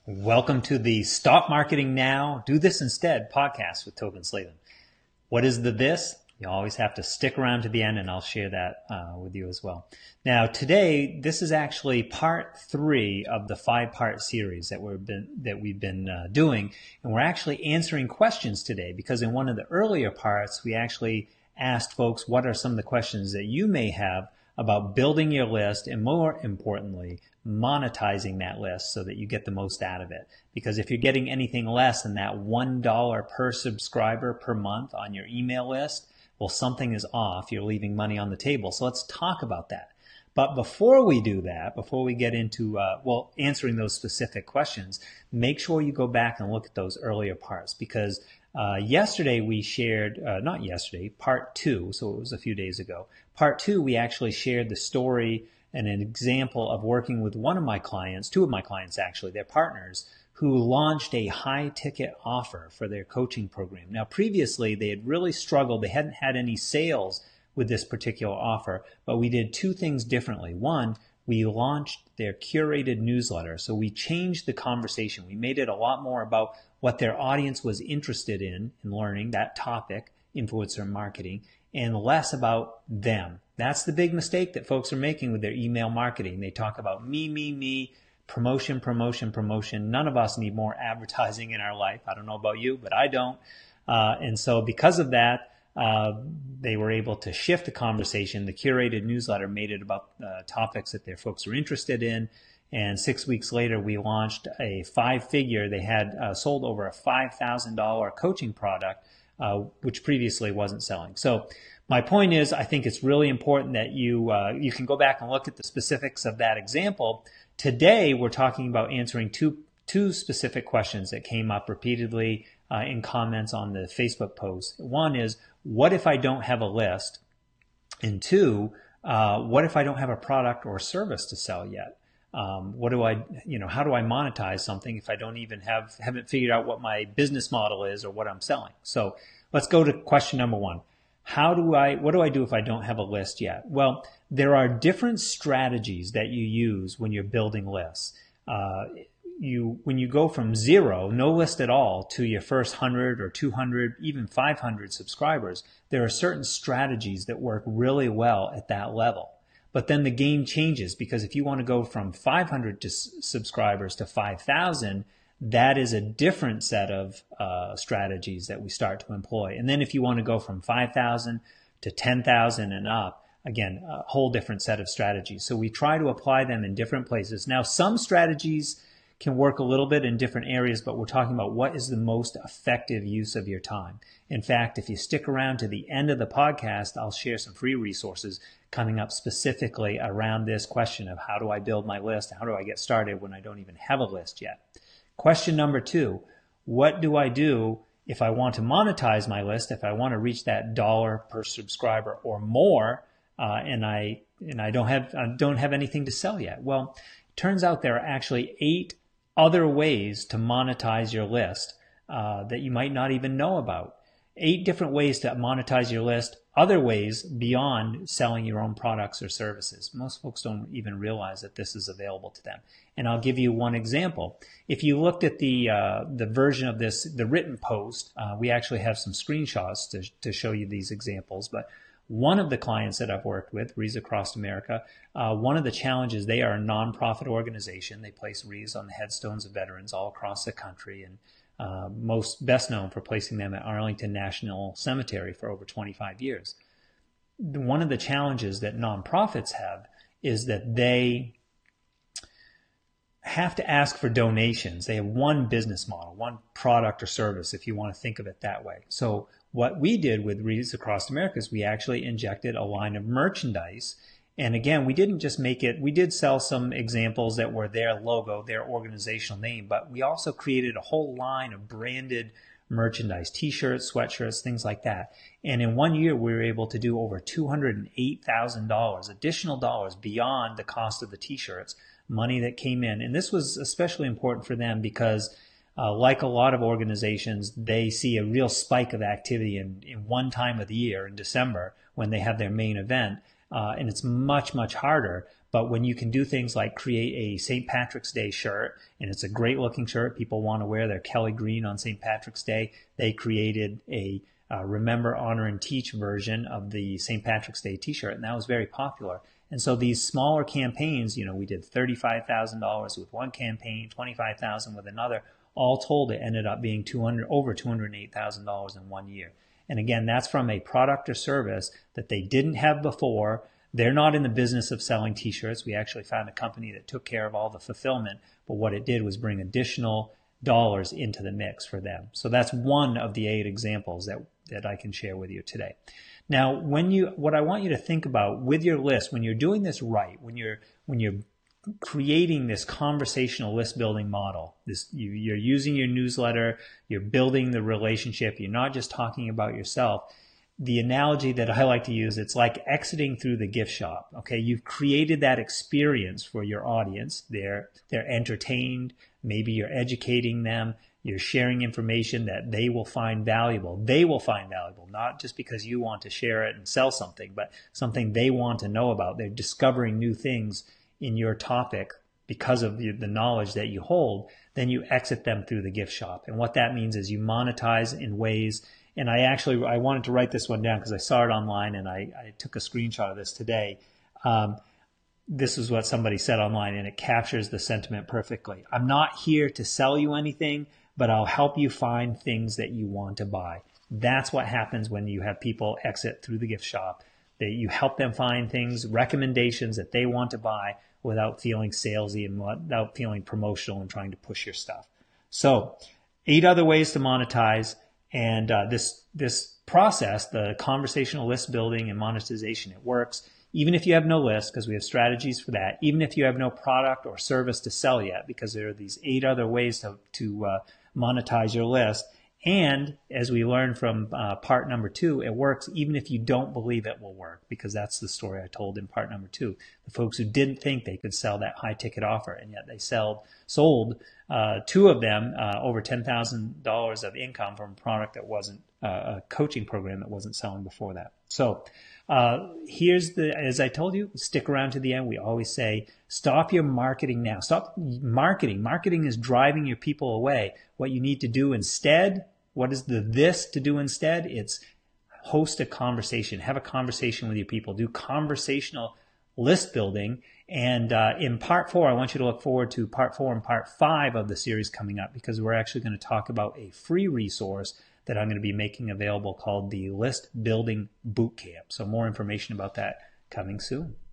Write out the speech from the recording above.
Welcome to the Stop Marketing Now, Do This Instead podcast with Tobin Slavin. What is the this? You always have to stick around to the end, and I'll share that with you as well. Now, today, this is actually part 3 of the 5-part series that we've been doing, and we're actually answering questions today because in one of the earlier parts, we actually asked folks what are some of the questions that you may have about building your list and, more importantly, monetizing that list so that you get the most out of it. Because if you're getting anything less than that $1 per subscriber per month on your email list, well, something is off. You're leaving money on the table. So let's talk about that. But before we do that, before we get into, answering those specific questions, make sure you go back and look at those earlier parts because yesterday we shared, part 2, so it was a few days ago. Part 2, we actually shared the story and an example of working with one of my clients, two of my clients actually, their partners, who launched a high-ticket offer for their coaching program. Now, previously, they had really struggled. They hadn't had any sales with this particular offer, but we did 2 things differently. One, we launched their curated newsletter. So we changed the conversation. We made it a lot more about what their audience was interested in learning, that topic, influencer marketing, and less about them. That's the big mistake that folks are making with their email marketing. They talk about me, promotion. None of us need more advertising in our life. I don't know about you, but I don't. And so because of that, they were able to shift the conversation. The curated newsletter made it about topics that their folks were interested in. And 6 weeks later, we launched a 5-figure. They had sold over a $5,000 coaching product, which previously wasn't selling. So my point is, I think it's really important that you can go back and look at the specifics of that example. Today, we're talking about answering two specific questions that came up repeatedly in comments on the Facebook post. One is, what if I don't have a list? And 2, what if I don't have a product or service to sell yet? How do I monetize something if I don't even haven't figured out what my business model is or what I'm selling? So let's go to question number 1. What do I do if I don't have a list yet? Well, there are different strategies that you use when you're building lists. When you go from 0, no list at all, to your first 100 or 200, even 500 subscribers, there are certain strategies that work really well at that level. But then the game changes because if you want to go from 500 subscribers to 5,000, that is a different set of strategies that we start to employ. And then if you want to go from 5,000 to 10,000 and up, again, a whole different set of strategies. So we try to apply them in different places. Now, some strategies can work a little bit in different areas, but we're talking about what is the most effective use of your time. In fact, if you stick around to the end of the podcast, I'll share some free resources coming up specifically around this question of how do I build my list? How do I get started when I don't even have a list yet? Question number 2, what do I do if I want to monetize my list, if I want to reach that $1 per subscriber or more, and I don't have anything to sell yet? Well, it turns out there are actually 8 other ways to monetize your list that you might not even know about. 8 different ways to monetize your list, other ways beyond selling your own products or services. Most folks don't even realize that this is available to them. And I'll give you one example. If you looked at the version of this, the written post, we actually have some screenshots to show you these examples. But one of the clients that I've worked with, Wreaths Across America, one of the challenges, they are a nonprofit organization. They place wreaths on the headstones of veterans all across the country, and best known for placing them at Arlington National Cemetery for over 25 years. One of the challenges that nonprofits have is that they have to ask for donations. They have one business model, one product or service, if you want to think of it that way. So what we did with Wreaths Across America is we actually injected a line of merchandise. And again, we didn't just make it, we did sell some examples that were their logo, their organizational name, but we also created a whole line of branded merchandise, t-shirts, sweatshirts, things like that. And in 1 year, we were able to do over $208,000 additional dollars beyond the cost of the t-shirts, money that came in. And this was especially important for them because like a lot of organizations, they see a real spike of activity in one time of the year, in December, when they have their main event. And it's much, much harder. But when you can do things like create a St. Patrick's Day shirt, and it's a great looking shirt, people want to wear their Kelly green on St. Patrick's Day. They created a Remember, Honor, and Teach version of the St. Patrick's Day t-shirt, and that was very popular. And so these smaller campaigns, we did $35,000 with one campaign, $25,000 with another. All told, it ended up being over $208,000 in 1 year. And again, that's from a product or service that they didn't have before. They're not in the business of selling t-shirts. We actually found a company that took care of all the fulfillment, but what it did was bring additional dollars into the mix for them. So that's one of the 8 examples that I can share with you today. Now, what I want you to think about with your list, when you're doing this right, when you're creating this conversational list building model, you're using your newsletter, you're building the relationship, you're not just talking about yourself. The analogy that I like to use, it's like exiting through the gift shop. Okay, you've created that experience for your audience. They're entertained. Maybe you're educating them. You're sharing information that they will find valuable. They will find valuable, not just because you want to share it and sell something, but something they want to know about. They're discovering new things in your topic because of the knowledge that you hold. Then you exit them through the gift shop. And what that means is you monetize in ways. And I wanted to write this one down because I saw it online, and I took a screenshot of this today. This is what somebody said online, and it captures the sentiment perfectly. I'm not here to sell you anything, but I'll help you find things that you want to buy. That's what happens when you have people exit through the gift shop. That you help them find things, recommendations that they want to buy without feeling salesy and without feeling promotional and trying to push your stuff. So 8 other ways to monetize. And this process, the conversational list building and monetization, it works. Even if you have no list, because we have strategies for that. Even if you have no product or service to sell yet, because there are these 8 other ways to monetize your list. And as we learned from part number 2, it works even if you don't believe it will work, because that's the story I told in part number 2. The folks who didn't think they could sell that high ticket offer, and yet they sold 2 of them over $10,000 of income from a product that wasn't a coaching program that wasn't selling before that. So as I told you, stick around to the end. We always say, stop your marketing now. Stop marketing. Marketing is driving your people away. What you need to do instead, what is this to do instead? It's host a conversation. Have a conversation with your people. Do conversational list building. And in part 4, I want you to look forward to part 4 and part 5 of the series coming up, because we're actually going to talk about a free resource that I'm going to be making available called the List Building Bootcamp. So more information about that coming soon.